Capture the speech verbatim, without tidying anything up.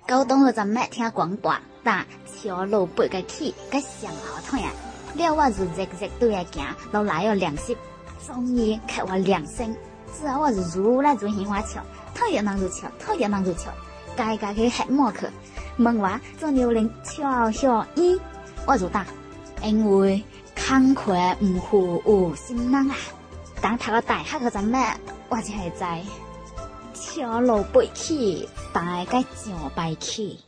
高中学阵咩听广播，打桥路八个起，甲上好痛呀！了我就热热对来行，都来有两息，终于给我两声，之后我就如来做杏花桥，讨厌人就桥，讨厌人就桥，家家去黑幕去，问我做牛铃悄悄伊，我就答，因为慷慨唔负有心人啊！当读到大学嗰阵咩，我就系知桥路八起，大家上排起。